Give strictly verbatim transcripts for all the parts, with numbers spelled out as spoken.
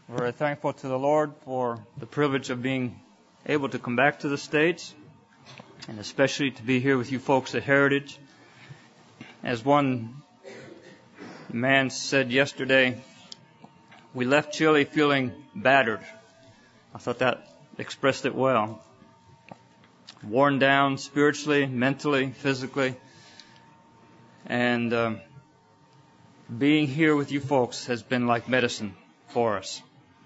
We're very thankful to the Lord for the privilege of being able to come back to the States, and especially to be here with you folks at Heritage. As one man said yesterday, we left Chile feeling battered. I thought that expressed it well. Worn down spiritually, mentally, physically. And um, being here with you folks has been like medicine for us.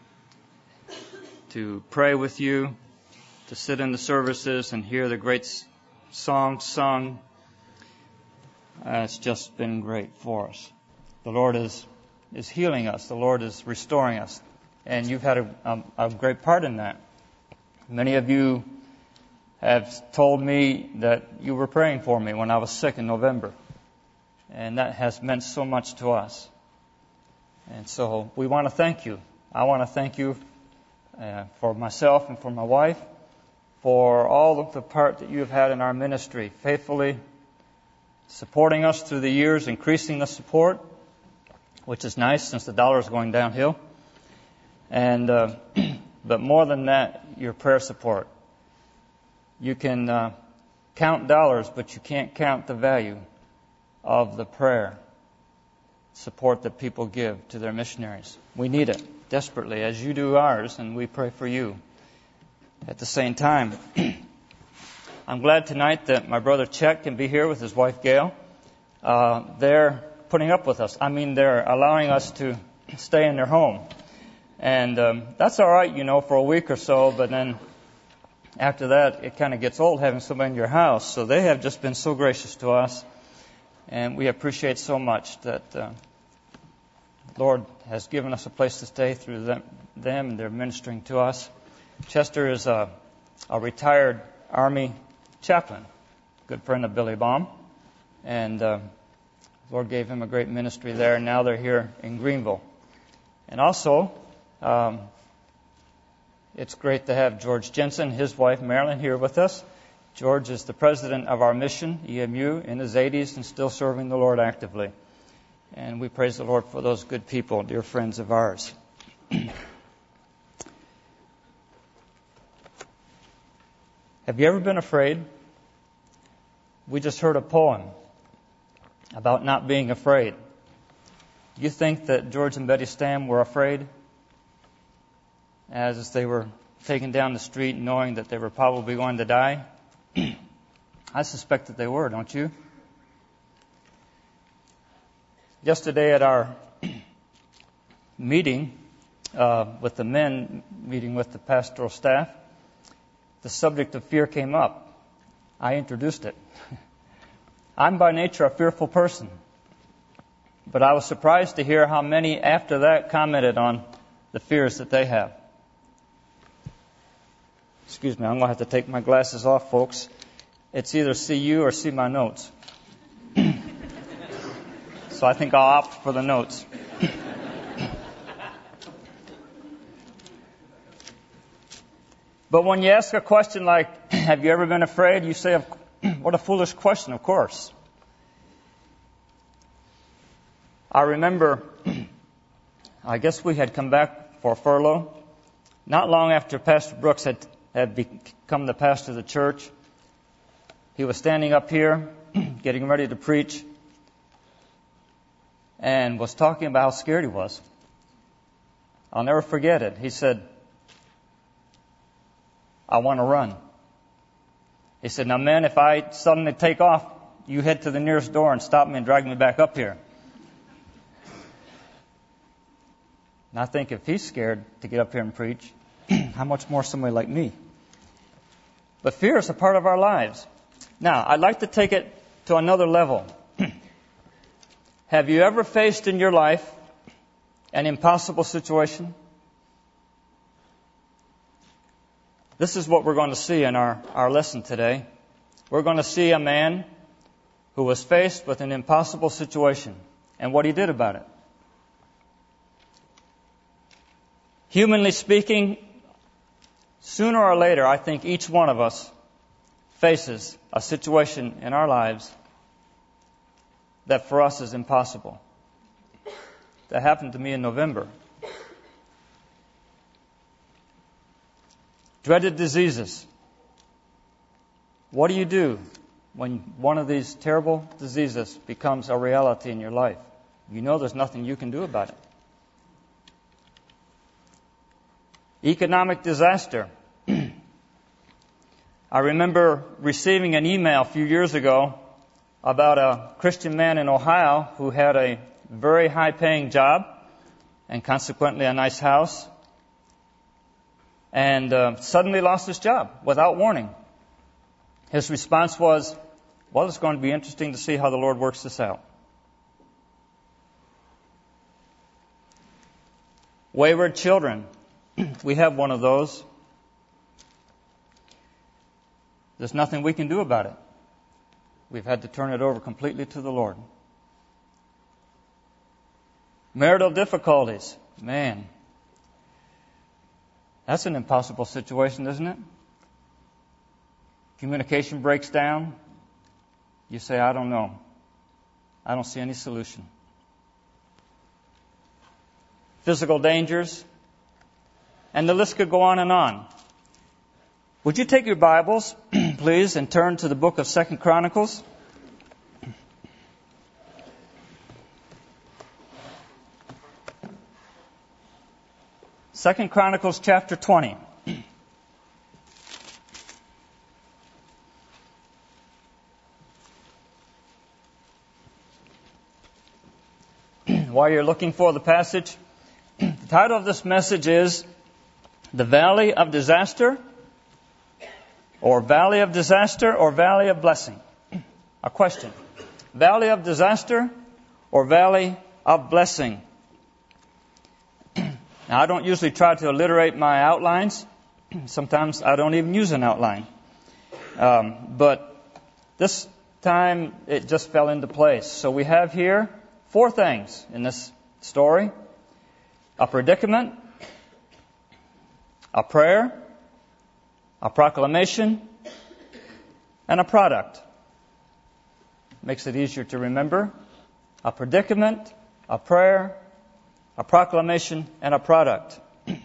To pray with you, to sit in the services and hear the great songs sung. Uh, it's just been great for us. The Lord is is healing us. The Lord is restoring us. And you've had a, a, a great part in that. Many of you have told me that you were praying for me when I was sick in November. And that has meant so much to us. And so we want to thank you. I want to thank you uh, for myself and for my wife, for all of the part that you have had in our ministry, faithfully supporting us through the years, increasing the support, which is nice since the dollar is going downhill. And uh, but more than that, your prayer support. You can uh, count dollars, but you can't count the value of the prayer support that people give to their missionaries. We need it desperately, as you do ours, and we pray for you at the same time. I'm glad tonight that my brother Chet can be here with his wife Gail. Uh, they're putting up with us. I mean, they're allowing us to stay in their home. And um, that's all right, you know, for a week or so, but then after that, it kind of gets old having somebody in your house. So they have just been so gracious to us. And we appreciate so much that uh, the Lord has given us a place to stay through them, them and they're ministering to us. Chester is a, a retired Army chaplain, good friend of Billy Baum. And uh, the Lord gave him a great ministry there. And now they're here in Greenville. And also, um, it's great to have George Jensen, his wife Marilyn, here with us. George is the president of our mission, E M U, in his eighties and still serving the Lord actively. And we praise the Lord for those good people, dear friends of ours. Have you ever been afraid? We just heard a poem about not being afraid. Do you think that George and Betty Stam were afraid as they were taken down the street knowing that they were probably going to die? I suspect that they were, don't you? Yesterday at our meeting uh, with the men, meeting with the pastoral staff, the subject of fear came up. I introduced it. I'm by nature a fearful person, but I was surprised to hear how many after that commented on the fears that they have. Excuse me, I'm going to have to take my glasses off, folks. It's either see you or see my notes. So I think I'll opt for the notes. But when you ask a question like, have you ever been afraid? You say, what a foolish question, of course. I remember, I guess we had come back for furlough. Not long after Pastor Brooks had had become the pastor of the church. He was standing up here, getting ready to preach, and was talking about how scared he was. I'll never forget it. He said, I want to run. He said, now, men, if I suddenly take off, you head to the nearest door and stop me and drag me back up here. And I think if he's scared to get up here and preach, how much more somebody like me? But fear is a part of our lives. Now, I'd like to take it to another level. Have you ever faced in your life an impossible situation? This is what we're going to see in our, our lesson today. We're going to see a man who was faced with an impossible situation and what he did about it. Humanly speaking, sooner or later, I think each one of us faces a situation in our lives that for us is impossible. That happened to me in November. Dreaded diseases. What do you do when one of these terrible diseases becomes a reality in your life? You know there's nothing you can do about it. Economic disaster. I remember receiving an email a few years ago about a Christian man in Ohio who had a very high-paying job and consequently a nice house, and uh, suddenly lost his job without warning. His response was, well, it's going to be interesting to see how the Lord works this out. Wayward children. We have one of those. There's nothing we can do about it. We've had to turn it over completely to the Lord. Marital difficulties. Man, that's an impossible situation, isn't it? Communication breaks down. You say, I don't know. I don't see any solution. Physical dangers. And the list could go on and on. Would you take your Bibles, please, and turn to the book of Second Chronicles? Second Chronicles chapter twenty. While you're looking for the passage, the title of this message is The Valley of Disaster, or Valley of Disaster, or Valley of Blessing. A question. Valley of Disaster, or Valley of Blessing? Now, I don't usually try to alliterate my outlines. Sometimes I don't even use an outline. Um, but this time it just fell into place. So we have here four things in this story. A predicament, a prayer, a proclamation, and a product. Makes it easier to remember. A predicament, a prayer, a proclamation, and a product. And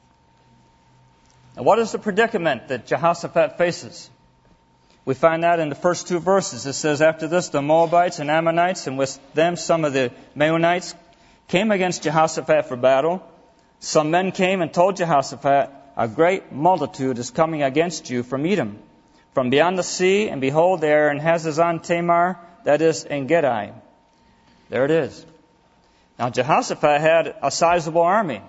what is the predicament that Jehoshaphat faces? We find that in the first two verses. It says, after this, the Moabites and Ammonites, and with them some of the Meunites, came against Jehoshaphat for battle. Some men came and told Jehoshaphat, a great multitude is coming against you from Edom, from beyond the sea, and behold, they are in Hazazon Tamar, that is, in Gedi. There it is. Now, Jehoshaphat had a sizable army.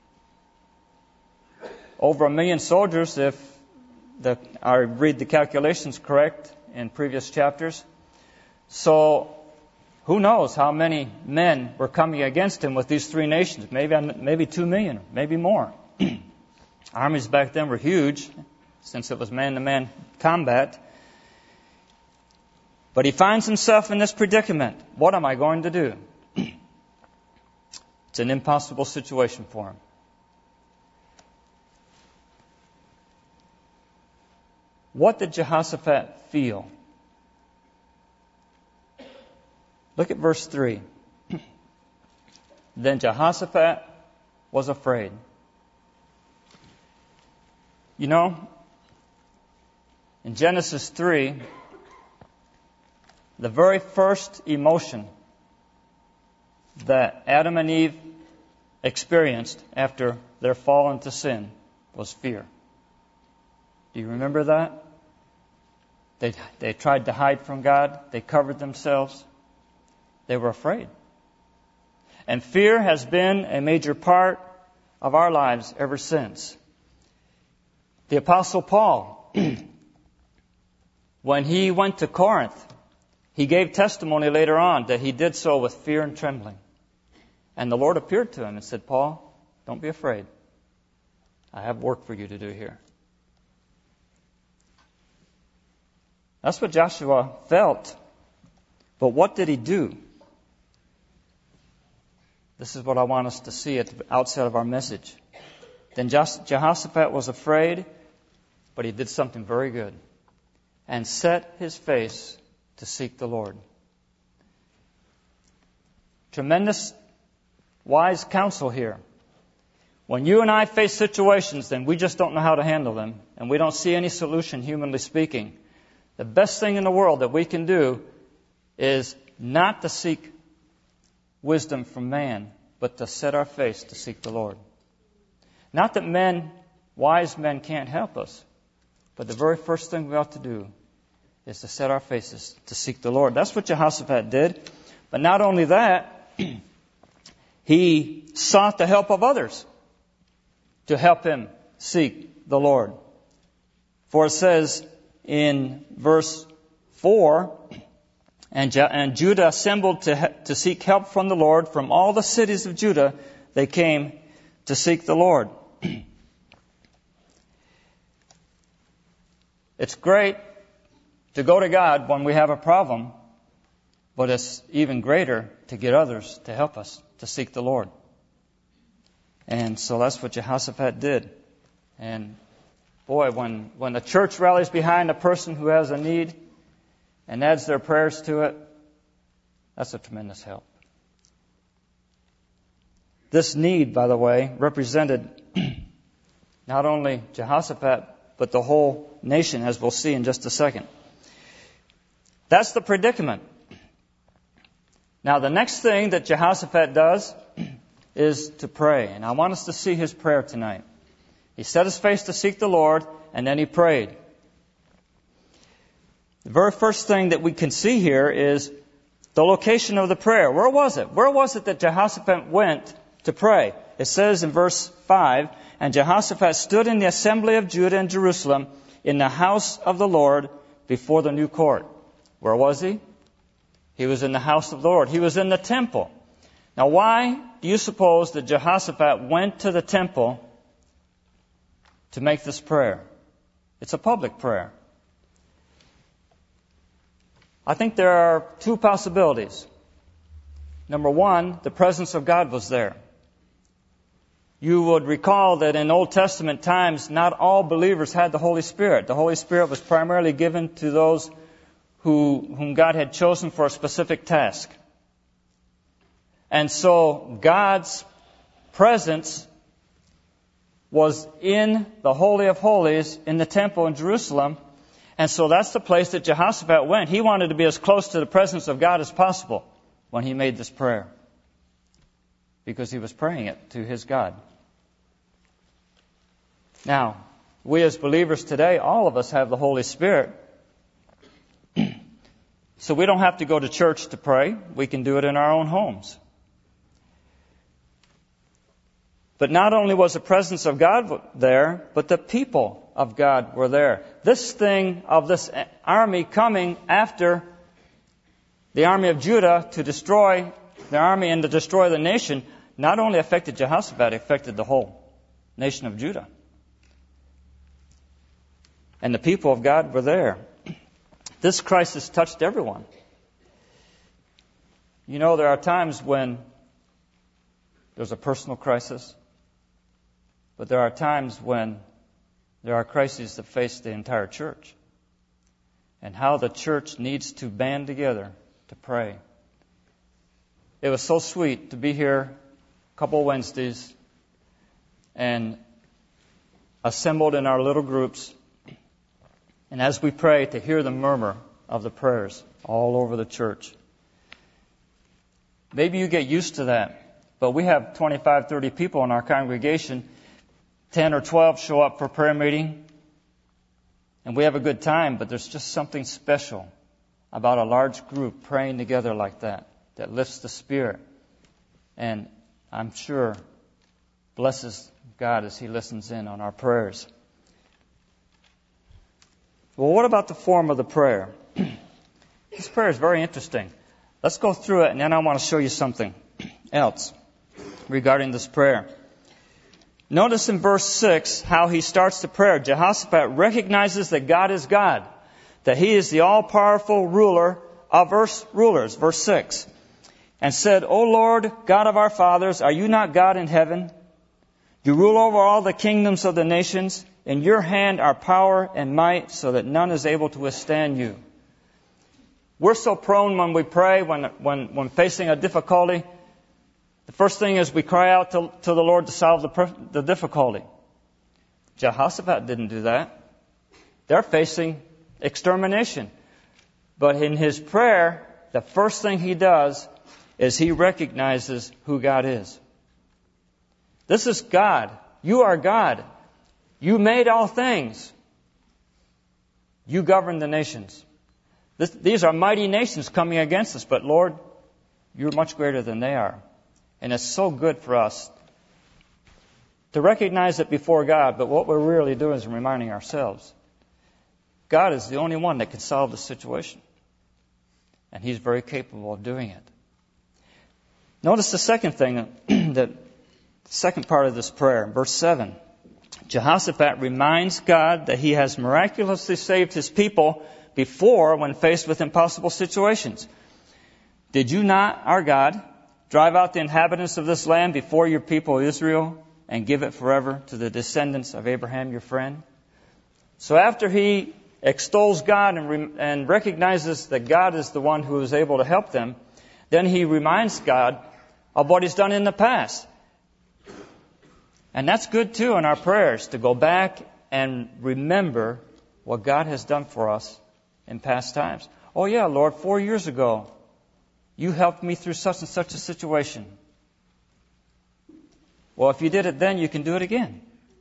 Over a million soldiers, if the, I read the calculations correct in previous chapters. So, who knows how many men were coming against him with these three nations? Maybe, maybe two million, maybe more. Armies back then were huge, since it was man-to-man combat. But he finds himself in this predicament. What am I going to do? It's an impossible situation for him. What did Jehoshaphat feel? Look at verse three. Then Jehoshaphat was afraid. You know, in Genesis three, the very first emotion that Adam and Eve experienced after their fall into sin was fear. Do you remember that? They, they tried to hide from God. They covered themselves. They were afraid. And fear has been a major part of our lives ever since. The Apostle Paul, when he went to Corinth, he gave testimony later on that he did so with fear and trembling. And the Lord appeared to him and said, Paul, don't be afraid. I have work for you to do here. That's what Joshua felt. But what did he do? This is what I want us to see at the outset of our message. Then Jehoshaphat was afraid, but he did something very good and set his face to seek the Lord. Tremendous wise counsel here. When you and I face situations, then we just don't know how to handle them, and we don't see any solution, humanly speaking. The best thing in the world that we can do is not to seek wisdom from man, but to set our face to seek the Lord. Not that men, wise men, can't help us, but the very first thing we ought to do is to set our faces to seek the Lord. That's what Jehoshaphat did. But not only that, he sought the help of others to help him seek the Lord. For it says in verse four, and, Je- and Judah assembled to, he- to seek help from the Lord. From all the cities of Judah, they came to seek the Lord. It's great to go to God when we have a problem, but it's even greater to get others to help us to seek the Lord. And so that's what Jehoshaphat did. And boy, when, when the church rallies behind a person who has a need and adds their prayers to it, that's a tremendous help. This need, by the way, represented not only Jehoshaphat, but the whole nation, as we'll see in just a second. That's the predicament. Now, the next thing that Jehoshaphat does is to pray. And I want us to see his prayer tonight. He set his face to seek the Lord, and then he prayed. The very first thing that we can see here is the location of the prayer. Where was it? Where was it that Jehoshaphat went to pray? It says in verse five, and Jehoshaphat stood in the assembly of Judah and Jerusalem in the house of the Lord before the new court. Where was he? He was in the house of the Lord. He was in the temple. Now, why do you suppose that Jehoshaphat went to the temple to make this prayer? It's a public prayer. I think there are two possibilities. Number one, the presence of God was there. You would recall that in Old Testament times, not all believers had the Holy Spirit. The Holy Spirit was primarily given to those who, whom God had chosen for a specific task. And so God's presence was in the Holy of Holies in the temple in Jerusalem. And so that's the place that Jehoshaphat went. He wanted to be as close to the presence of God as possible when he made this prayer, because he was praying it to his God. Now, we as believers today, all of us have the Holy Spirit. So we don't have to go to church to pray. We can do it in our own homes. But not only was the presence of God there, but the people of God were there. This thing of this army coming after the army of Judah to destroy the army and to destroy the nation not only affected Jehoshaphat, it affected the whole nation of Judah. And the people of God were there. This crisis touched everyone. You know, there are times when there's a personal crisis, but there are times when there are crises that face the entire church. And how the church needs to band together to pray. It was so sweet to be here a couple of Wednesdays and assembled in our little groups. And as we pray, to hear the murmur of the prayers all over the church. Maybe you get used to that, but we have twenty-five, thirty people in our congregation. ten or twelve show up for prayer meeting, and we have a good time, but there's just something special about a large group praying together like that, that lifts the spirit, and I'm sure blesses God as He listens in on our prayers. Well, what about the form of the prayer? This prayer is very interesting. Let's go through it, and then I want to show you something else regarding this prayer. Notice in verse six how he starts the prayer. Jehoshaphat recognizes that God is God, that He is the all-powerful ruler of earth's rulers. Verse six. And said, O Lord, God of our fathers, are you not God in heaven? You rule over all the kingdoms of the nations. In your hand are power and might, so that none is able to withstand you. We're so prone when we pray, when, when, when facing a difficulty, The first thing is we cry out to, to the Lord to solve the, the difficulty. Jehoshaphat didn't do that. They're facing extermination. But in his prayer, the first thing he does is he recognizes who God is. This is God. You are God. You made all things. You govern the nations. This, these are mighty nations coming against us, but Lord, you're much greater than they are. And it's so good for us to recognize it before God, but what we're really doing is reminding ourselves, God is the only one that can solve the situation. And He's very capable of doing it. Notice the second thing, the second part of this prayer, verse seven. Jehoshaphat reminds God that he has miraculously saved his people before when faced with impossible situations. Did you not, our God, drive out the inhabitants of this land before your people Israel and give it forever to the descendants of Abraham, your friend? So after he extols God and, re- and recognizes that God is the one who is able to help them, then he reminds God of what He's done in the past. And that's good too in our prayers, to go back and remember what God has done for us in past times. Oh yeah, Lord, four years ago, you helped me through such and such a situation. Well, if you did it then, you can do it again.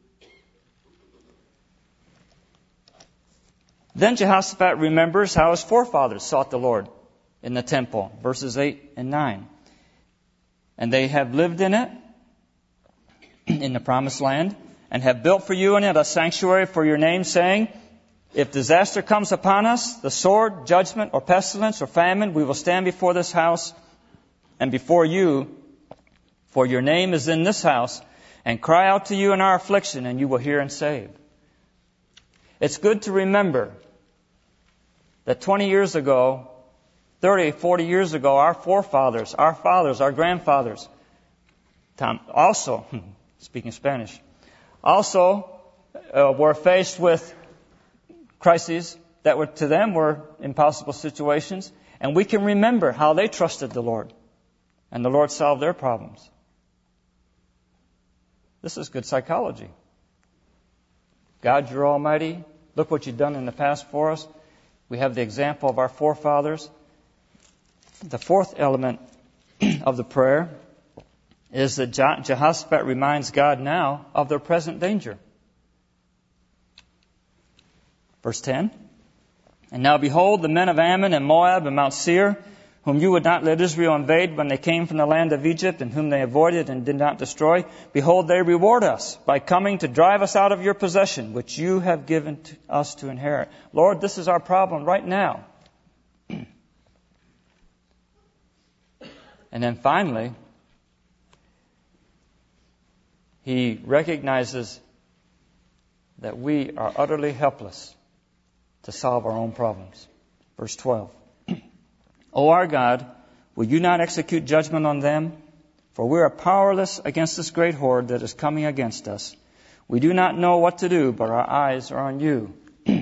Then Jehoshaphat remembers how his forefathers sought the Lord in the temple, verses eight and nine. And they have lived in it, in the promised land, and have built for you in it a sanctuary for your name, saying, if disaster comes upon us, the sword, judgment, or pestilence, or famine, we will stand before this house and before you, for your name is in this house, and cry out to you in our affliction, and you will hear and save. It's good to remember that twenty years ago, thirty, forty years ago, our forefathers, our fathers, our grandfathers, also, speaking Spanish, also uh, were faced with crises that were to them were impossible situations, and we can remember how they trusted the Lord, and the Lord solved their problems. This is good psychology. God, you're almighty. Look what you've done in the past for us. We have the example of our forefathers. The fourth element of the prayer is that Jehoshaphat reminds God now of their present danger. Verse ten. And now behold, the men of Ammon and Moab and Mount Seir, whom you would not let Israel invade when they came from the land of Egypt, and whom they avoided and did not destroy, behold, they reward us by coming to drive us out of your possession, which you have given to us to inherit. Lord, this is our problem right now. And then finally, he recognizes that we are utterly helpless to solve our own problems. Verse twelve. O our God, will you not execute judgment on them? For we are powerless against this great horde that is coming against us. We do not know what to do, but our eyes are on you.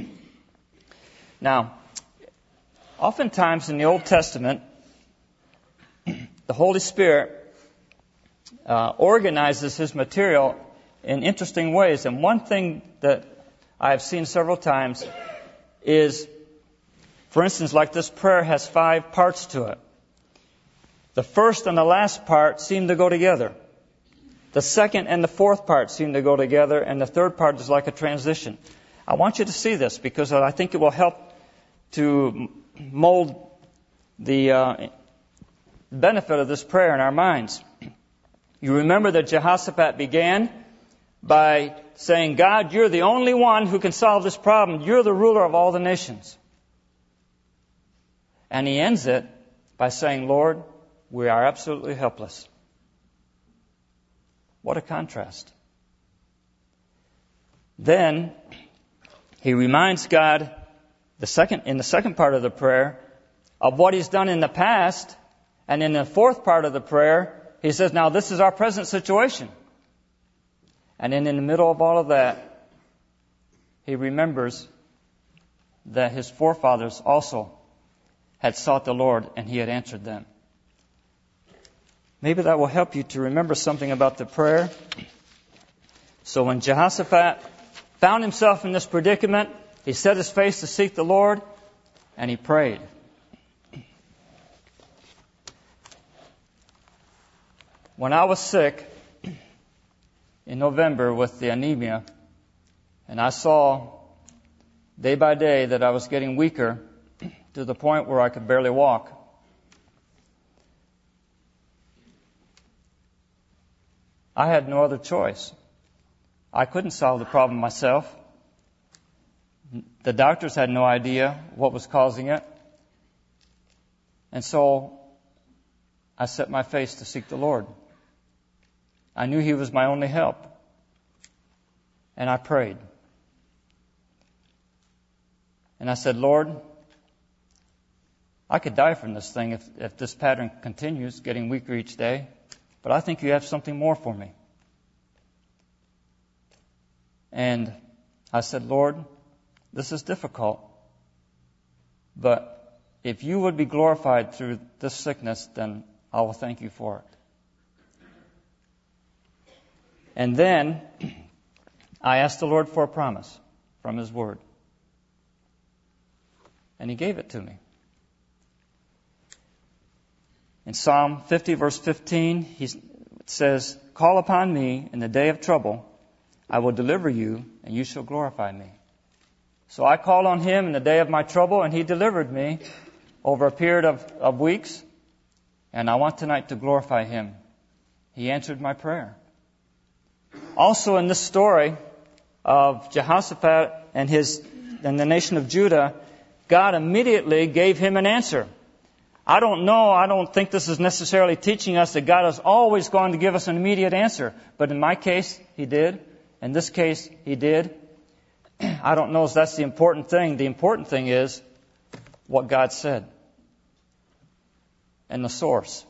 Now, oftentimes in the Old Testament, the Holy Spirit uh, organizes His material in interesting ways. And one thing that I have seen several times is, for instance, like this prayer has five parts to it. The first and the last part seem to go together. The second and the fourth part seem to go together, and the third part is like a transition. I want you to see this because I think it will help to mold the uh, benefit of this prayer in our minds. You remember that Jehoshaphat began by saying, God, you're the only one who can solve this problem. You're the ruler of all the nations. And he ends it by saying, Lord, we are absolutely helpless. What a contrast. Then he reminds God the second, in the second part of the prayer of what He's done in the past. And in the fourth part of the prayer, he says, now this is our present situation. And then in the middle of all of that, he remembers that his forefathers also had sought the Lord and He had answered them. Maybe that will help you to remember something about the prayer. So when Jehoshaphat found himself in this predicament, he set his face to seek the Lord, and he prayed. When I was sick in November with the anemia, and I saw day by day that I was getting weaker to the point where I could barely walk, I had no other choice. I couldn't solve the problem myself. The doctors had no idea what was causing it. And so I set my face to seek the Lord. I knew He was my only help. And I prayed. And I said, Lord, I could die from this thing if, if this pattern continues, getting weaker each day. But I think you have something more for me. And I said, Lord, this is difficult. But if you would be glorified through this sickness, then I will thank you for it. And then I asked the Lord for a promise from His Word. And He gave it to me. In Psalm fifty, verse fifteen, He says, call upon me in the day of trouble. I will deliver you, and you shall glorify me. So I called on Him in the day of my trouble, and He delivered me over a period of, of weeks. And I want tonight to glorify Him. He answered my prayer. Also in this story of Jehoshaphat and his and the nation of Judah, God immediately gave him an answer. I don't know, I don't think this is necessarily teaching us that God is always going to give us an immediate answer. But in my case, He did. In this case, He did. I don't know if that's the important thing. The important thing is what God said and the source.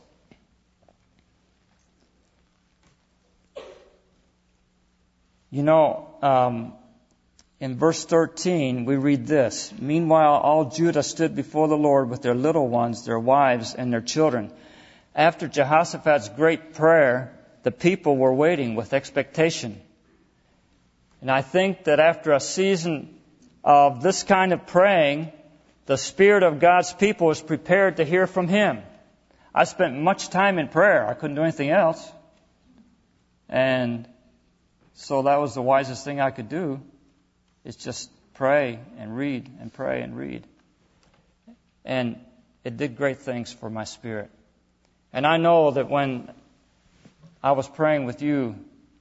You know, um, in verse thirteen, we read this. Meanwhile, all Judah stood before the Lord with their little ones, their wives, and their children. After Jehoshaphat's great prayer, the people were waiting with expectation. And I think that after a season of this kind of praying, the Spirit of God's people is prepared to hear from Him. I spent much time in prayer. I couldn't do anything else. And so that was the wisest thing I could do, is just pray and read and pray and read. And it did great things for my spirit. And I know that when I was praying with you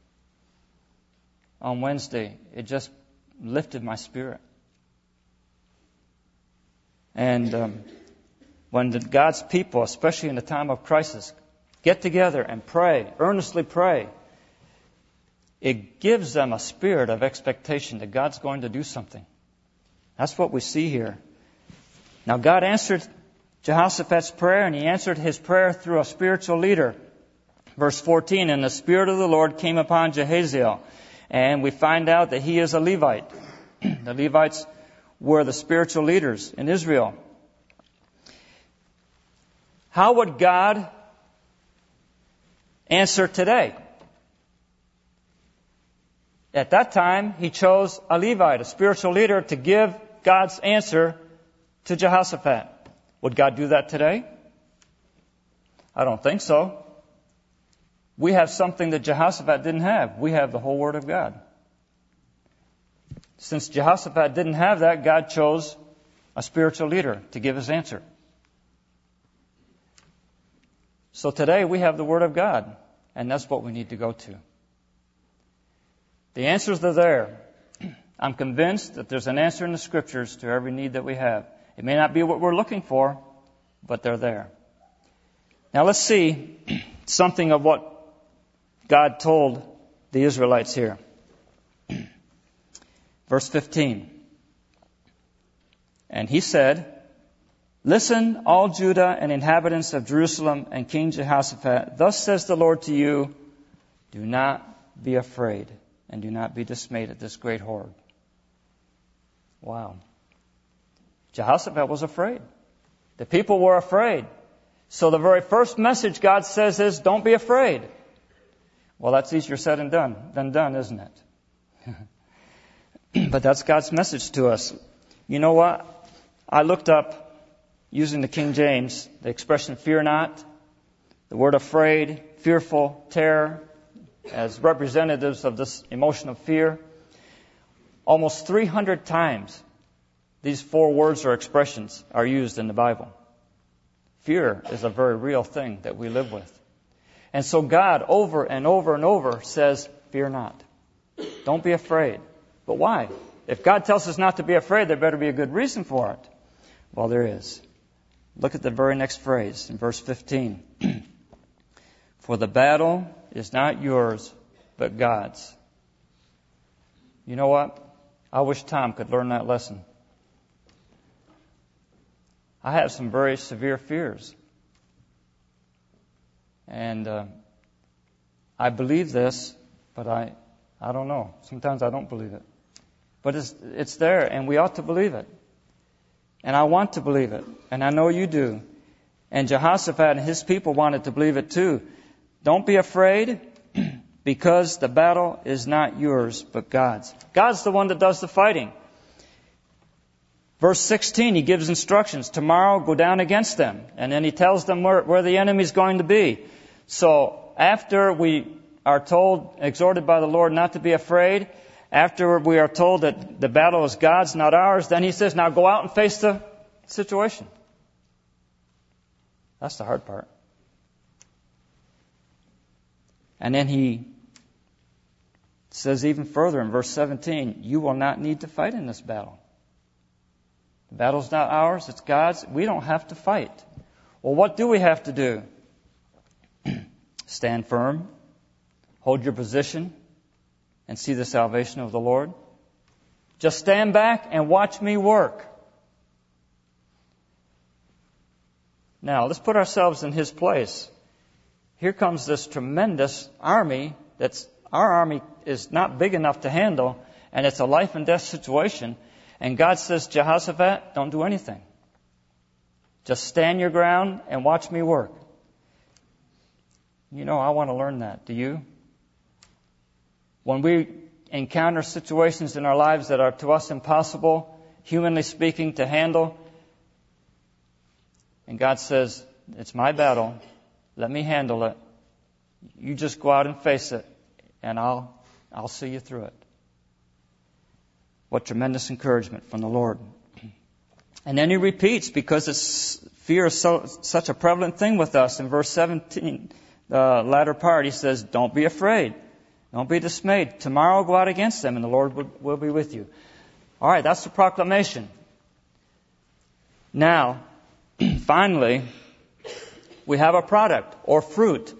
on Wednesday, it just lifted my spirit. And um, when the, God's people, especially in the time of crisis, get together and pray, earnestly pray, it gives them a spirit of expectation that God's going to do something. That's what we see here. Now, God answered Jehoshaphat's prayer, and He answered his prayer through a spiritual leader. Verse fourteen, and the Spirit of the Lord came upon Jehaziel. And we find out that he is a Levite. The Levites were the spiritual leaders in Israel. How would God answer today? At that time, He chose a Levite, a spiritual leader, to give God's answer to Jehoshaphat. Would God do that today? I don't think so. We have something that Jehoshaphat didn't have. We have the whole Word of God. Since Jehoshaphat didn't have that, God chose a spiritual leader to give His answer. So today we have the Word of God, and that's what we need to go to. The answers are there. I'm convinced that there's an answer in the Scriptures to every need that we have. It may not be what we're looking for, but they're there. Now let's see something of what God told the Israelites here. Verse fifteen. And He said, listen, all Judah and inhabitants of Jerusalem and King Jehoshaphat, thus says the Lord to you, do not be afraid. And do not be dismayed at this great horde. Wow. Jehoshaphat was afraid. The people were afraid. So the very first message God says is, don't be afraid. Well, that's easier said than done, than done, isn't it? But that's God's message to us. You know what? I looked up, using the King James, the expression fear not, the word afraid, fearful, terror, as representatives of this emotion of fear. Almost three hundred times these four words or expressions are used in the Bible. Fear is a very real thing that we live with. And so God, over and over and over, says, fear not. Don't be afraid. But why? If God tells us not to be afraid, there better be a good reason for it. Well, there is. Look at the very next phrase in verse fifteen. For the battle is not yours, but God's. You know what? I wish Tom could learn that lesson. I have some very severe fears. And uh, I believe this, but I, I don't know. Sometimes I don't believe it. But it's, it's there, and we ought to believe it. And I want to believe it, and I know you do. And Jehoshaphat and his people wanted to believe it too. Don't be afraid, because the battle is not yours, but God's. God's the one that does the fighting. Verse sixteen, he gives instructions. Tomorrow, go down against them. And then he tells them where, where the enemy is going to be. So after we are told, exhorted by the Lord not to be afraid, after we are told that the battle is God's, not ours, then he says, now go out and face the situation. That's the hard part. And then he says even further in verse seventeen, you will not need to fight in this battle. The battle's not ours, it's God's. We don't have to fight. Well, what do we have to do? Stand firm, hold your position, and see the salvation of the Lord. Just stand back and watch me work. Now, let's put ourselves in his place. Here comes this tremendous army that's, our army is not big enough to handle, and it's a life and death situation. And God says, Jehoshaphat, don't do anything. Just stand your ground and watch me work. You know, I want to learn that. Do you? When we encounter situations in our lives that are to us impossible, humanly speaking, to handle, and God says, it's my battle, let me handle it. You just go out and face it, and I'll I'll see you through it. What tremendous encouragement from the Lord. And then he repeats, because it's, fear is so, such a prevalent thing with us. In verse seventeen, the latter part, he says, don't be afraid. Don't be dismayed. Tomorrow go out against them, and the Lord will, will be with you. All right, that's the proclamation. Now, finally, we have a product or fruit.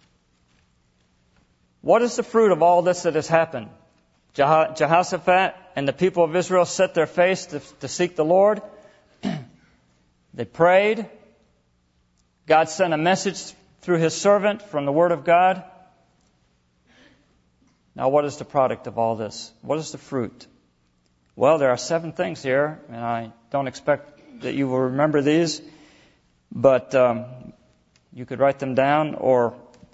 What is the fruit of all this that has happened? Jehoshaphat and the people of Israel set their face to, to seek the Lord. They prayed. God sent a message through his servant from the Word of God. Now, what is the product of all this? What is the fruit? Well, there are seven things here, and I don't expect that you will remember these, but um, you could write them down or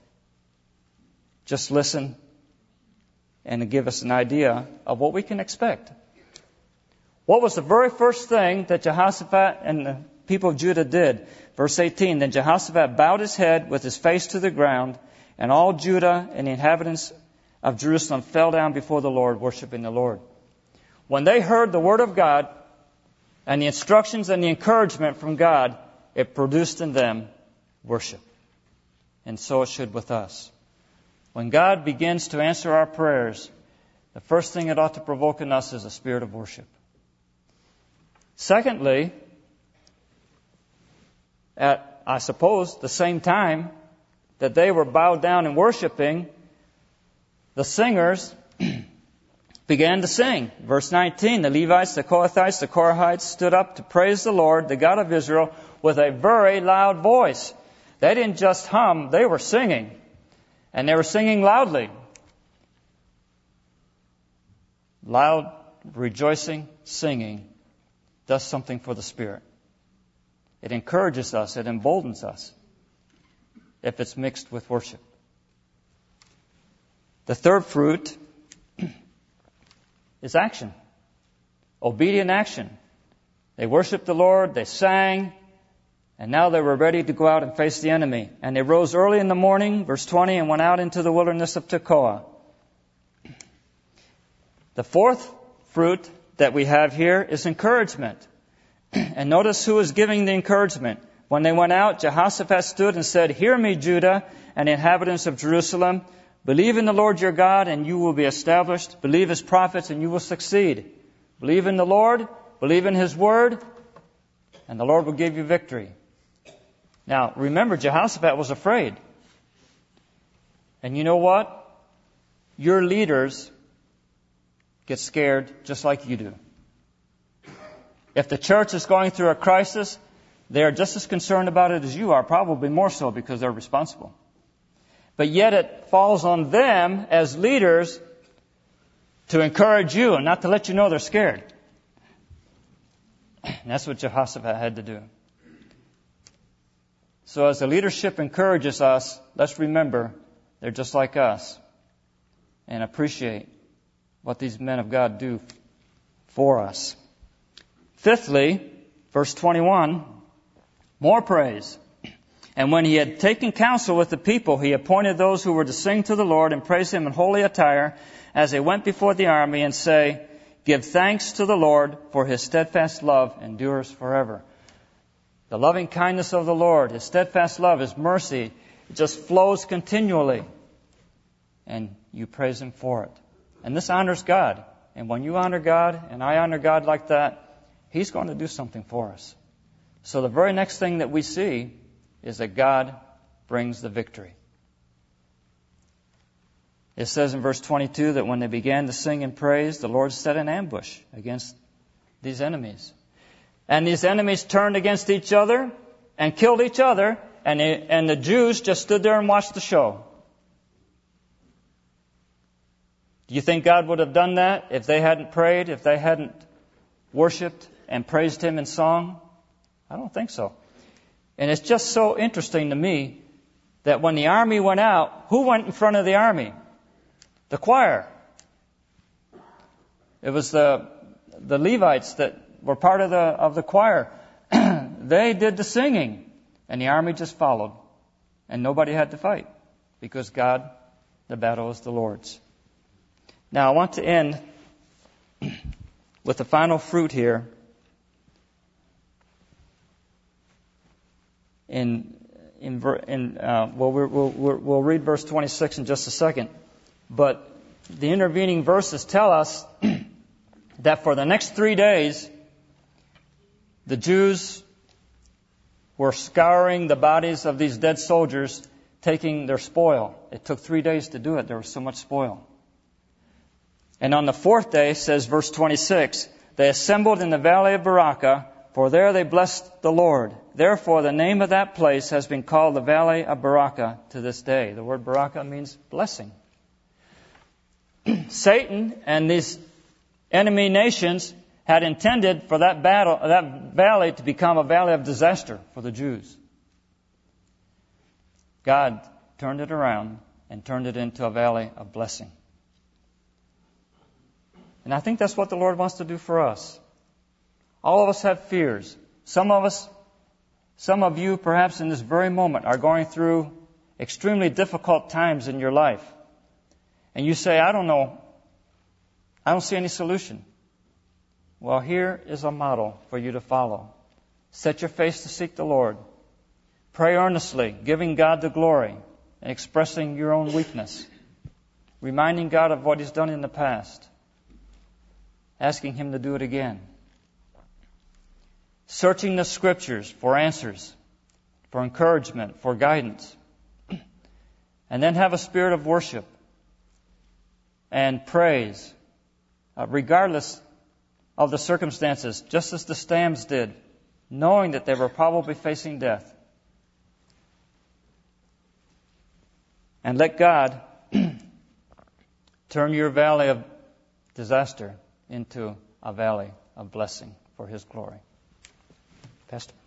just listen and give us an idea of what we can expect. What was the very first thing that Jehoshaphat and the people of Judah did? Verse eighteen, then Jehoshaphat bowed his head with his face to the ground, and all Judah and the inhabitants of Jerusalem fell down before the Lord, worshiping the Lord. When they heard the word of God and the instructions and the encouragement from God, it produced in them worship. And so it should with us. When God begins to answer our prayers, the first thing it ought to provoke in us is a spirit of worship. Secondly, at, I suppose, the same time that they were bowed down and worshiping, the singers began to sing. Verse nineteen, the Levites, the Kohathites, the Korahites stood up to praise the Lord, the God of Israel, with a very loud voice. They didn't just hum, they were singing. And they were singing loudly. Loud, rejoicing, singing does something for the Spirit. It encourages us. It emboldens us. if it's mixed with worship. The third fruit is action. Obedient action. They worshiped the Lord, they sang, and now they were ready to go out and face the enemy. And they rose early in the morning, verse twenty, and went out into the wilderness of Tekoa. The fourth fruit that we have here is encouragement. And notice who is giving the encouragement. When they went out, Jehoshaphat stood and said, "Hear me, Judah and inhabitants of Jerusalem. Believe in the Lord your God, and you will be established. Believe his prophets, and you will succeed. Believe in the Lord, believe in his word, and the Lord will give you victory." Now, remember, Jehoshaphat was afraid. And you know what? Your leaders get scared just like you do. If the church is going through a crisis, they are just as concerned about it as you are, probably more so because they're responsible. But yet it falls on them as leaders to encourage you and not to let you know they're scared. And that's what Jehoshaphat had to do. So as the leadership encourages us, let's remember they're just like us and appreciate what these men of God do for us. Fifthly, verse twenty-one, more praise. And when he had taken counsel with the people, he appointed those who were to sing to the Lord and praise him in holy attire as they went before the army and say, "Give thanks to the Lord, for his steadfast love endures forever." The loving kindness of the Lord, his steadfast love, his mercy, it just flows continually. And you praise him for it. And this honors God. And when you honor God, and I honor God like that, he's going to do something for us. So the very next thing that we see is that God brings the victory. It says in verse twenty-two that when they began to sing and praise, the Lord set an ambush against these enemies. And these enemies turned against each other and killed each other, and, they, and the Jews just stood there and watched the show. Do you think God would have done that if they hadn't prayed, if they hadn't worshipped and praised him in song? I don't think so. And it's just so interesting to me that when the army went out, who went in front of the army? The choir. It was the the Levites that were part of the of the choir. They did the singing, and the army just followed, and nobody had to fight because God, the battle is the Lord's. Now I want to end with the final fruit here. In in, in uh, well, we'll, we'll we'll read verse twenty-six in just a second, but the intervening verses tell us that for the next three days, the Jews were scouring the bodies of these dead soldiers, taking their spoil. It took three days to do it. There was so much spoil. And on the fourth day, says verse twenty-six, they assembled in the valley of Berachah, for there they blessed the Lord. Therefore, the name of that place has been called the Valley of Berachah to this day. The word Berachah means blessing. Satan and these enemy nations had intended for that battle, that valley to become a valley of disaster for the Jews. God turned it around and turned it into a valley of blessing. And I think that's what the Lord wants to do for us. All of us have fears. Some of us, some of you perhaps in this very moment are going through extremely difficult times in your life. And you say, I don't know, I don't see any solution. Well, here is a model for you to follow. Set your face to seek the Lord. Pray earnestly, giving God the glory and expressing your own weakness. Reminding God of what he's done in the past. Asking him to do it again. Searching the scriptures for answers, for encouragement, for guidance. And then have a spirit of worship and praise, uh, regardless of the circumstances, just as the Stams did, knowing that they were probably facing death. And let God turn your valley of disaster into a valley of blessing for his glory. Pastor.